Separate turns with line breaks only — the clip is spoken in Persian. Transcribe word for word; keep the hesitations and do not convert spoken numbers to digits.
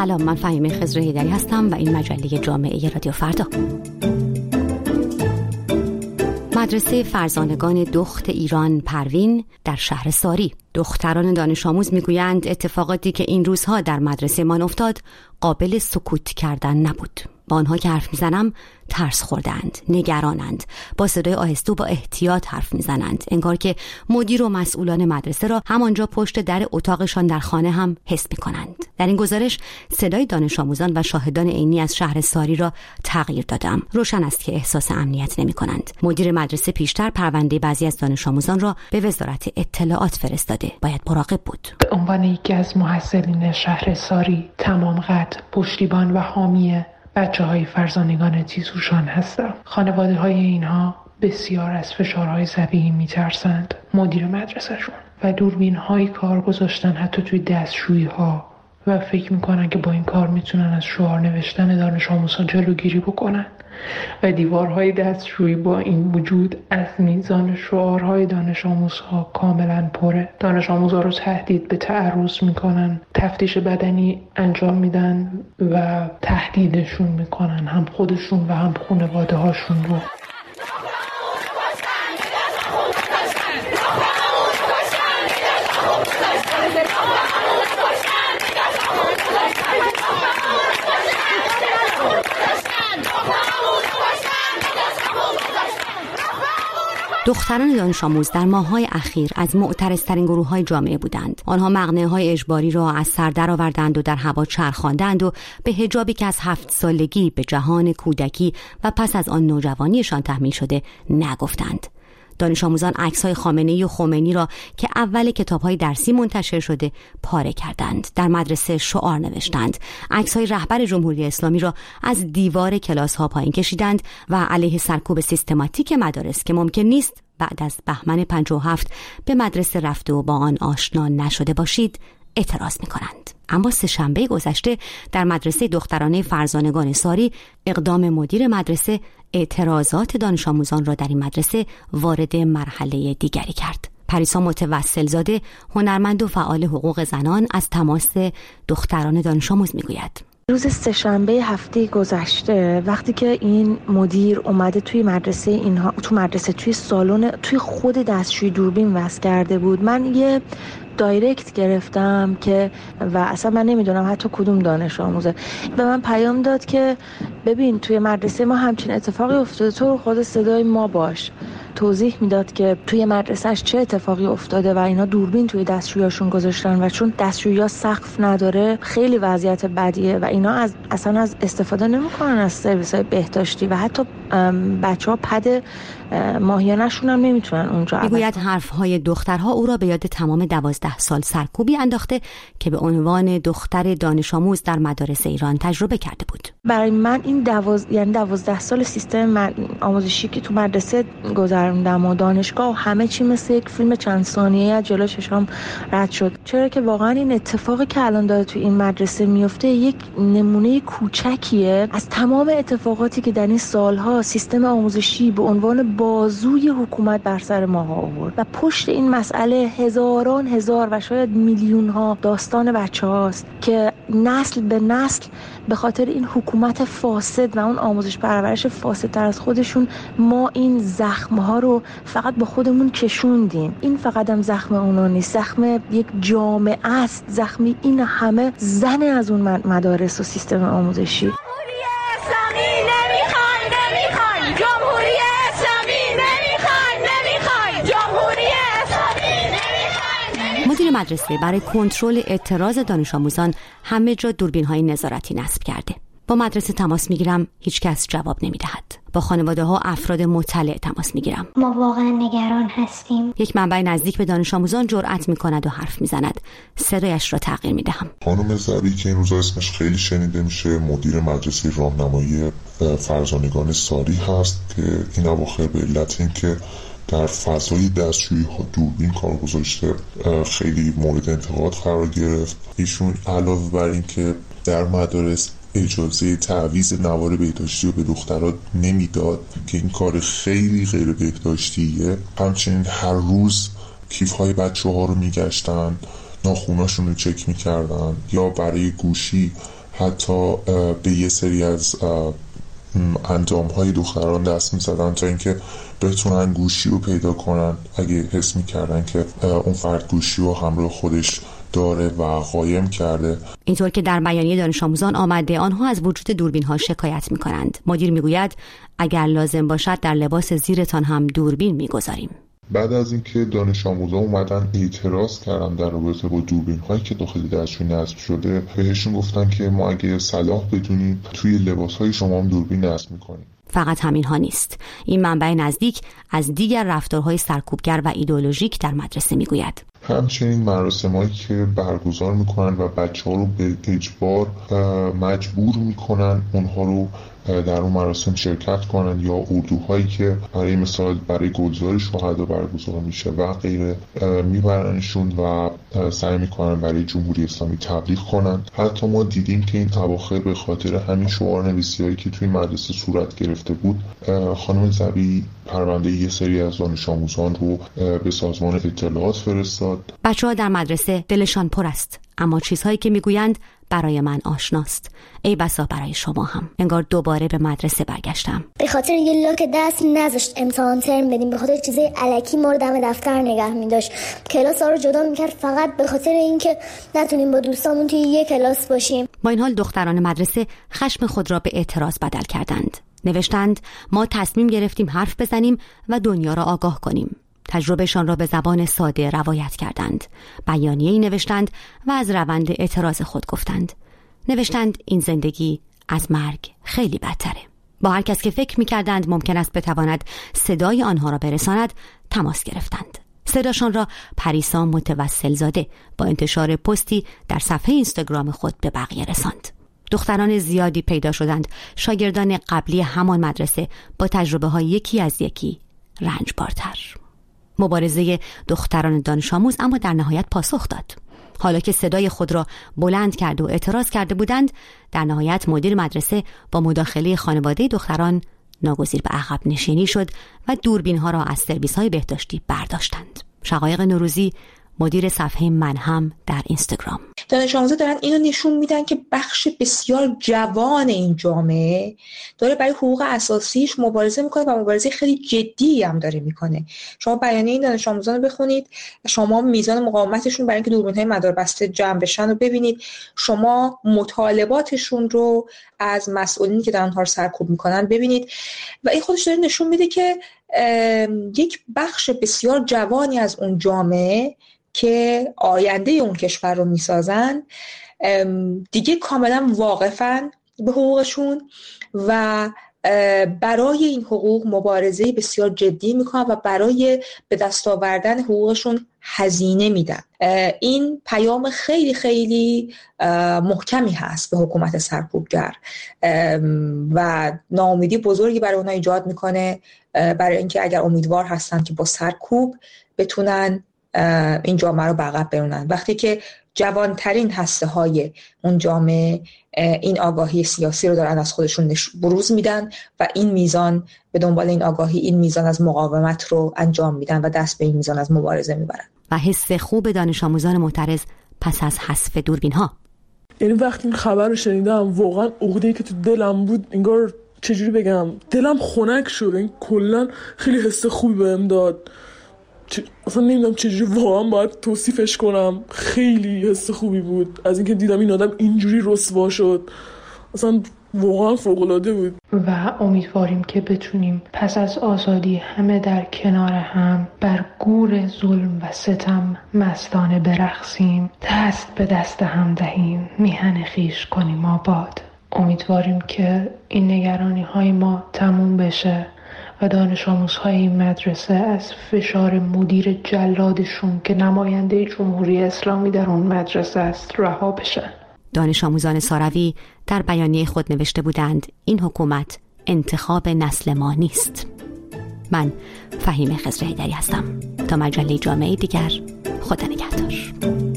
سلام، من فهیمه خضر حیدری هستم و این مجله جامعه رادیو فردا. مدرسه فرزانگان دخت ایران پروین در شهر ساری. دختران دانش آموز میگویند اتفاقاتی که این روزها در مدرسه من افتاد قابل سکوت کردن نبود. با آنها که حرف میزنم ترس خوردند، نگرانند، با صدای آهسته و با احتیاط حرف میزنند، انگار که مدیر و مسئولان مدرسه را همانجا پشت در اتاقشان در خانه هم حس میکنند. در این گزارش صدای دانش آموزان و شاهدان عینی از شهر ساری را تغییر دادم. روشن است که احساس امنیت نمی کنند. مدیر مدرسه پیشتر پرونده بعضی از دانش آموزان را به وزارت اطلاعات فرستاده. باید مراقب بود.
به عنوان یکی از محصلین شهر ساری تمام قد پشتیبان و حامی بچه های فرزانگان تیزهوشان هستم. خانواده های اینها بسیار از فشارهای ضبیحی میترسند. مدیر مدرسهشون و دوربین های کار گذاشتن حتی توی دستشویی ها و فکر میکنن که با این کار میتونن از شعار نوشتن دانش آموزها جلوگیری بکنن و دیوارهای دستشویی با این وجود از میزان شعارهای دانش آموزها کاملا پره. دانش آموزها رو تهدید به تعرض میکنن، تفتیش بدنی انجام میدن و تهدیدشون میکنن، هم خودشون و هم خانواده هاشون رو.
دختران دانش آموز در ماه‌های اخیر از معترض‌ترین گروه‌های جامعه بودند. آنها مقنعه‌های اجباری را از سر درآوردند و در هوا چرخاندند و به حجابی که از هفت سالگی به جهان کودکی و پس از آن نوجوانیشان تحمیل شده نگفتند. دانش آموزان عکس‌های خامنه‌ای و خمینی را که اول کتاب‌های درسی منتشر شده پاره کردند. در مدرسه شعار نوشتند. عکس‌های رهبر جمهوری اسلامی را از دیوار کلاس‌ها پایین کشیدند و علیه سرکوب سیستماتیک مدارس که ممکن نیست بعد از بهمن پنجاه و هفت به مدرسه رفته و با آن آشنا نشده باشید اعتراض می‌کنند. اما سه شنبه گذشته در مدرسه دخترانه فرزانگان ساری اقدام مدیر مدرسه اعتراضات دانش آموزان را در این مدرسه وارد مرحله دیگری کرد. پریسا متوسل زاده، هنرمند و فعال حقوق زنان، از تماس دختران دانش آموز میگوید.
روز سه‌شنبه هفته گذشته وقتی که این مدیر اومده توی مدرسه اینها تو مدرسه توی سالن توی خود دستشویی دوربین وصل کرده بود، من یه دایرکت گرفتم که و اصلا من نمیدونم حتی کدوم دانش آموزه به من پیام داد که ببین توی مدرسه ما همچین اتفاقی افتاده، تو خود صدای ما باش. توضیح میداد که توی مدرسهش چه اتفاقی افتاده و اینا دوربین توی دستشویاشون گذاشتن و چون دستشویی ها سقف نداره خیلی وضعیت بدیه و اینا از اصلا از استفاده نمیکنن از سرویس های بهداشتی و حتی بچه ها پد ماهیانه‌شون هم نمیتونن اونجا.
میگوید حرفهای دخترها او را به یاد تمام دوازده سال سرکوبی انداخته که به عنوان دختر دانش آموز در مدارس ایران تجربه کرده بود.
برای من این دواز... یعنی دوازده سال سیستم آموزشی که تو مدرسه گذروندم و دانشگاه و همه چی مثل یک فیلم چند ثانیه‌ای از جلوی چشام رد شد. چرا که واقعا این اتفاقی که الان داره تو این مدرسه میفته یک نمونه کوچکیه از تمام اتفاقاتی که در این سالها سیستم آموزشی به عنوان بازوی حکومت بر سر ما آورد و پشت این مسئله هزاران هزار و شاید میلیون ها داستان بچه هاست که نسل به نسل به خاطر این حکومت فاسد و اون آموزش پرورش فاسدتر از خودشون ما این زخم ها رو فقط با خودمون کشوندیم. این فقط هم زخم اونا نیست، زخم یک جامعه است، زخمی این همه زن از اون مدارس و سیستم آموزشی.
مدیر مدرسه برای کنترل اعتراض دانش آموزان همه جا دوربین‌های نظارتی نصب کرده. با مدرسه تماس میگیرم، هیچ کس جواب نمیدهد. با خانواده ها افراد مطلع تماس میگیرم.
ما واقعا نگران هستیم.
یک منبع نزدیک به دانش آموزان جرأت میکند و حرف میزند. صدایش را تغییر میدهم.
خانم زبی که این روزا اسمش خیلی شنیده میشه، مدیر مدرسه راهنمایی فرزانگان ساری هست که این اواخر به علت این که در فضای دستشویی ها دوربین کار گذاشته خیلی مورد انتقاد قرار گرفت. ایشون علاوه بر این که در مدارس اجازه تعویض نوار بهداشتی رو به دخترات نمیداد که این کار خیلی غیر بهداشتیه، همچنین هر روز کیف های بچه ها رو میگشتن، ناخوناشون رو چک میکردن یا برای گوشی حتی به یه سری از اندام‌های دختران دست می‌زدن تا اینکه بتونن گوشی رو پیدا کنن اگه حس می‌کردن که اون فرد گوشی رو همراه خودش داره و قایم کرده.
اینطور که در بیانیه دانش آموزان آمده آنها از وجود دوربین‌ها شکایت می‌کنند. مدیر می‌گوید اگر لازم باشد در لباس زیرتان هم دوربین می‌گذاریم.
بعد از اینکه دانش آموزان اومدن اعتراض کردن در رابطه با دوربین هایی که داخل دستشوی نصب شده، بهشون گفتن که ما اگه صلاح بدونیم توی لباس های شما هم دوربین نصب میکنیم.
فقط همین ها نیست. این منبع نزدیک از دیگر رفتارهای سرکوبگر و ایدئولوژیک در مدرسه میگوید.
همچنین مراسمایی که برگزار میکنن و بچه ها رو به اجبار مجبور میکنن اونها رو در اون مراسم شرکت کنن، یا اردوهایی که برای مثال برای گلزار شهدا برگزار میشه و غیره میبرنشون و سعی میکنن برای جمهوری اسلامی تبلیغ کنن. حتی ما دیدیم که این اواخر به خاطر همین شعار نویسی هایی که توی مدرسه صورت گرفته بود، خانم ذبی پرونده یه سری از دانش آموزان رو به سازمان اطلاعات فرستاد.
بچه‌ها در مدرسه دلشان پر است، اما چیزهایی که میگویند برای من آشناست. ای بسا برای شما هم. انگار دوباره به مدرسه برگشتم.
به خاطر یه لاک دست نذاشت امتحان ترم بدیم، به خاطر چیزای الکی ما رو دم دفتر نگه می‌داشت، کلاس‌ها رو جدا می‌کرد فقط به خاطر اینکه نتونیم با دوستامون توی یک کلاس باشیم.
با این حال دختران مدرسه خشم خود را به اعتراض بدل کردند. نوشتند ما تصمیم گرفتیم حرف بزنیم و دنیا را آگاه کنیم. تجربهشان را به زبان ساده روایت کردند. بیانیه‌ای نوشتند و از روند اعتراض خود گفتند. نوشتند این زندگی از مرگ خیلی بدتره. با هر کس که فکر می‌کردند ممکن است بتواند صدای آنها را برساند تماس گرفتند. صداشان را پریسا متوسل زاده با انتشار پستی در صفحه اینستاگرام خود به بقیه رساند. دختران زیادی پیدا شدند، شاگردان قبلی همان مدرسه با تجربه‌های یکی از یکی رنجبارتر. مبارزه دختران دانش آموز اما در نهایت پاسخ داد. حالا که صدای خود را بلند کرده و اعتراض کرده بودند، در نهایت مدیر مدرسه با مداخله خانواده دختران ناگزیر به عقب نشینی شد و دوربین‌ها را از سرویس‌های بهداشتی برداشتند. شقایق نوروزی، مدیر صفحه من هم در اینستاگرام.
دانش آموزا دارن اینو نشون میدن که بخش بسیار جوان این جامعه داره برای حقوق اساسیش مبارزه میکنه و مبارزه خیلی جدی هم داره میکنه. شما بیانیه این دانش آموزان رو بخونید، شما میزان مقاومتشون برای اینکه دوربین‌های مداربسته جمع بشن رو ببینید، شما مطالباتشون رو از مسئولینی که دارن اونها رو سرکوب میکنن ببینید و این خودش داره نشون میده که یک بخش بسیار جوانی از اون جامعه که آینده اون کشور رو میسازن دیگه کاملا واقفن به حقوقشون و برای این حقوق مبارزه بسیار جدی میکنن و برای به دست آوردن حقوقشون هزینه میدن. این پیام خیلی خیلی محکمی هست به حکومت سرکوبگر و ناامیدی بزرگی برای اونها ایجاد میکنه، برای اینکه اگر امیدوار هستن که با سرکوب بتونن این جامعه رو به عقب برونن. وقتی که جوانترین هسته های اون جامعه این آگاهی سیاسی رو دارن از خودشون بروز میدن و این میزان به دنبال این آگاهی، این میزان از مقاومت رو انجام میدن و دست به این میزان از مبارزه میبرن.
و حس خوب دانش آموزان معترض پس از حذف دوربین ها،
یعنی وقتی این خبر رو شنیدم واقعا عقده‌ای که تو دلم بود انگار چجوری بگم دلم خنک شد. این کلا خیلی حس خوبی بهم داد. چ... اصلا نمیدونم چجوری واقعا باید توصیفش کنم. خیلی حس خوبی بود از اینکه دیدم این آدم اینجوری رسوا شد. اصلا واقعا فوق‌العاده بود
و امیدواریم که بتونیم پس از آزادی همه در کنار هم بر گور ظلم و ستم مستانه برقصیم، دست به دست هم دهیم، میهن خویش کنیم آباد. امیدواریم که این نگرانی های ما تموم بشه و دانش آموزهای این مدرسه از فشار مدیر جلادشون که نماینده جمهوری اسلامی در اون مدرسه است رها بشن.
دانش آموزان ساروی در بیانیه خود نوشته بودند این حکومت انتخاب نسل ما نیست. من فهیم خضر حیدری هستم. تا مجله جامعه دیگر، خدا نگهدار.